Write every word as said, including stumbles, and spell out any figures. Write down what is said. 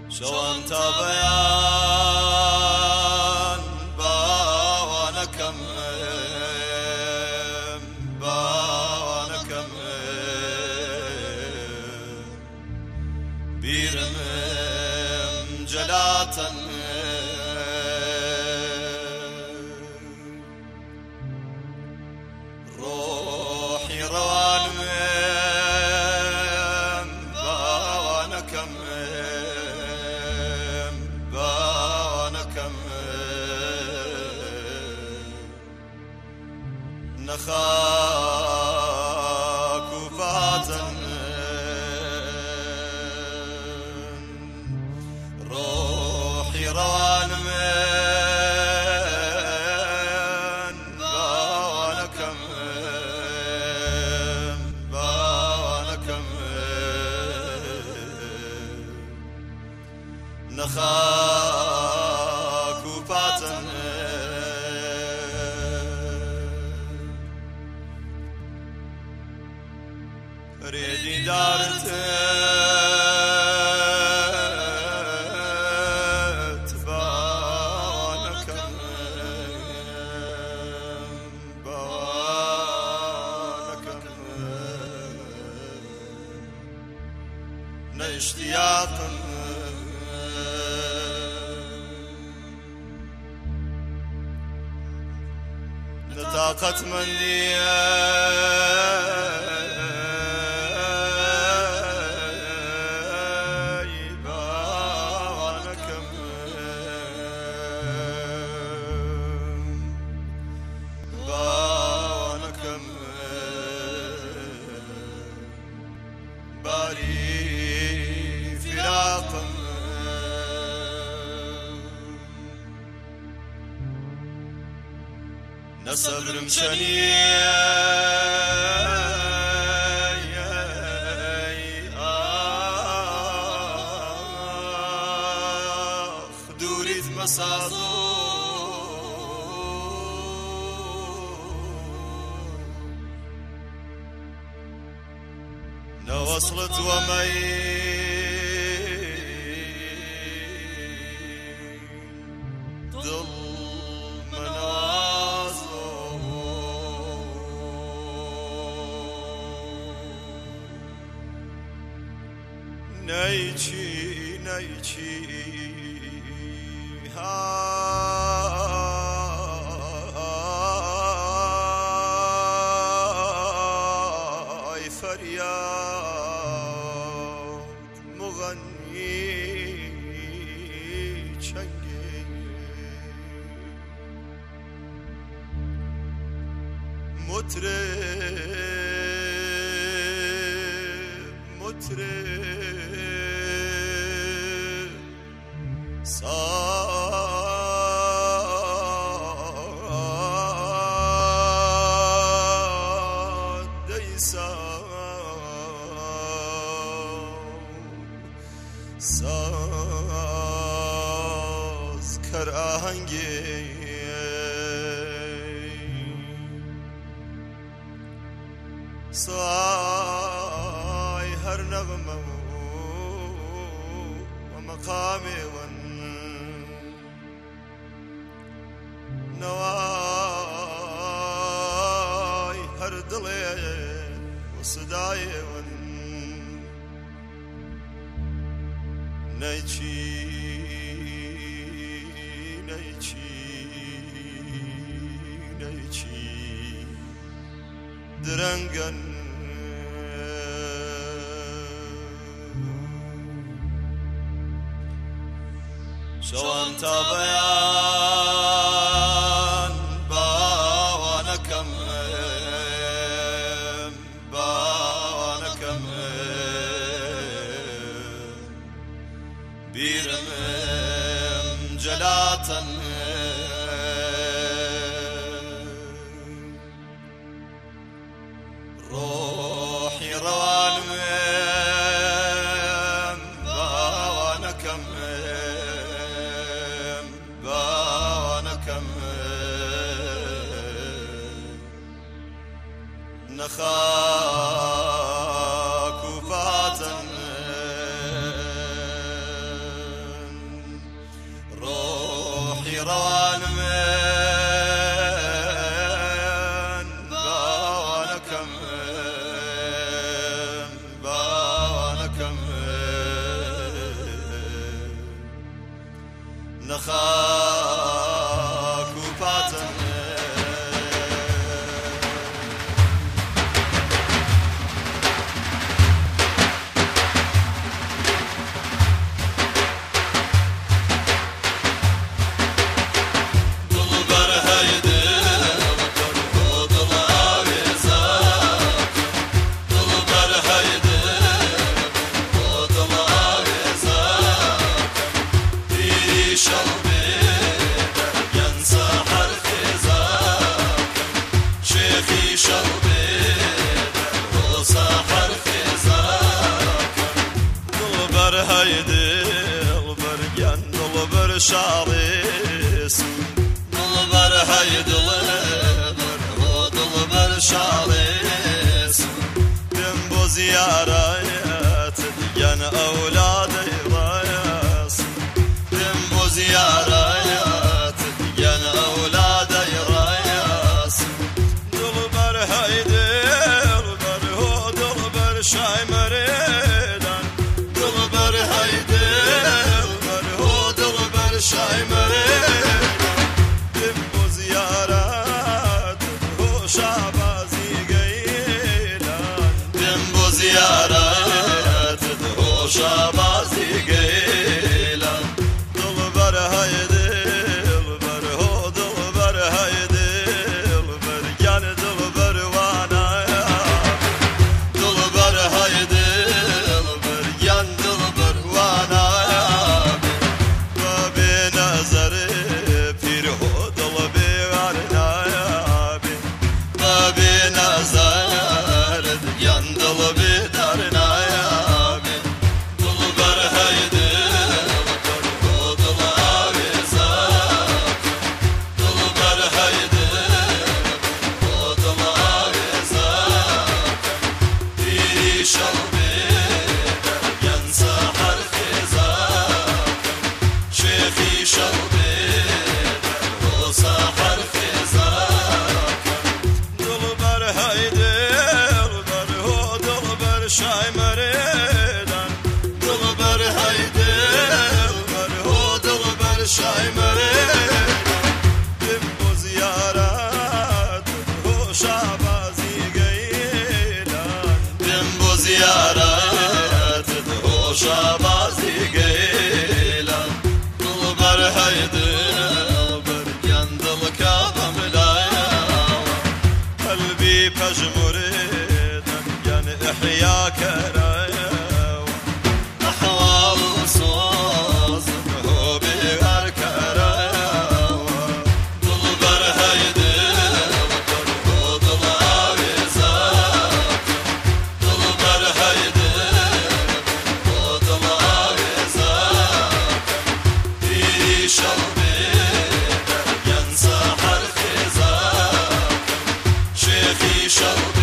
شەوان تا بەیان باوانەکەم باوانەکەم بیرم جەلاتەن ڕۆحی ڕەوانم باوانەکەم نخاك وفاتن روحي روان من باوانكم باوانكم نخاك وفاتن ريدي دارت باوانكم باوانكم ناشتياقم نطاقة مندية باري فراقم نصبر مشاني آخ دوريت مصادو وصلت ومي ضل منازو نيجي نيجي هاي فریاد مغنی چنگی مطرب مطرب ساد دیسا ساز کر آهنگی سای هر نغمه و مقامی ون نوای هر دلی و صدای ون نيجي نيجي نيجي درنگن شوان تا بيان باوانكم باوانكم بیرم جلاتن روحي روان باوانكم باوانكم نخاك وفاتن روان من باوانك من باوانك من نخاك وباتن شاريس دلبر هاي دلبر هو دلبر شاريس بنبو زيارات ديان أولادي رايس بنبو زيارات ديان أولادي رايس دلبر هاي دلبر هو دلبر شاي مريدان دلبر هاي شاي مريض دمو زيارات هو شعبازي قيلان دمو زيارات هو شعبازي قيلان دلبر هاي دلبر هو دلبر هاي دلبر كان دلبر وانا دلبر هاي دلبر كان دلبر وانا شاي مريدان دلبر هاي دلبر هو دلبر شاي مريدان دمو زيارات هو شعبازي قيلان دمو زيارات هو شعبازي قيلان دلبر هاي دلبر يندل كابا ملايا قلبي بجمريد إحياك رايا أحوال صوص هو بيغارك رايا دلبر هاي دلبر هو دلعاوي زاك دلبر هاي دلبر هو دلعاوي زاك ريش البيت ينسى حرف زاك شيخي شرب